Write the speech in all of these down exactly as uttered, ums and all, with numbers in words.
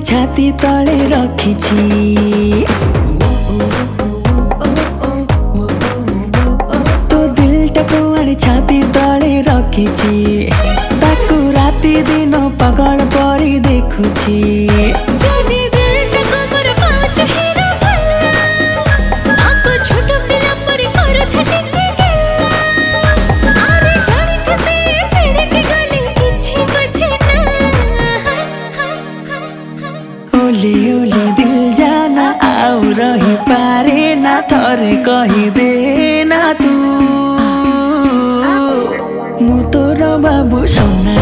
छाती तले रखिछि तो दिल टाको आनी छाती तले रखिछि ताकू राति दिन पागल परी देखुछि ओली ओली दिल जाना आउ रही पारे ना थरे कही देना तू मु तोर बाबू सोना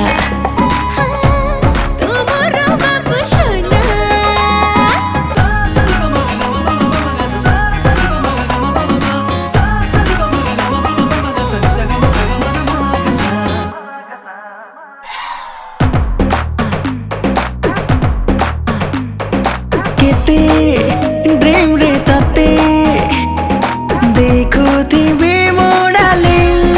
ड्रीम रे तते देखो थी मोडाले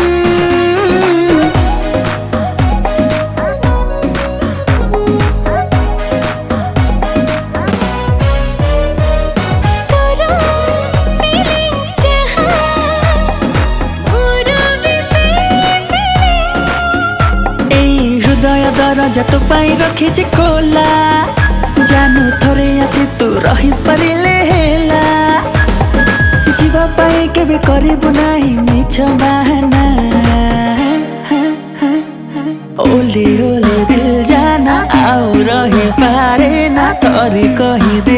हृदय दरजा तो पाई रखिछि खोला जानु थरे आसी तू रही परिले हेला जीवा पाए केबे करिबु नाही मिछ बहाना ओले ओले दिल जाना आउ रही पारे ना थरे कही दे।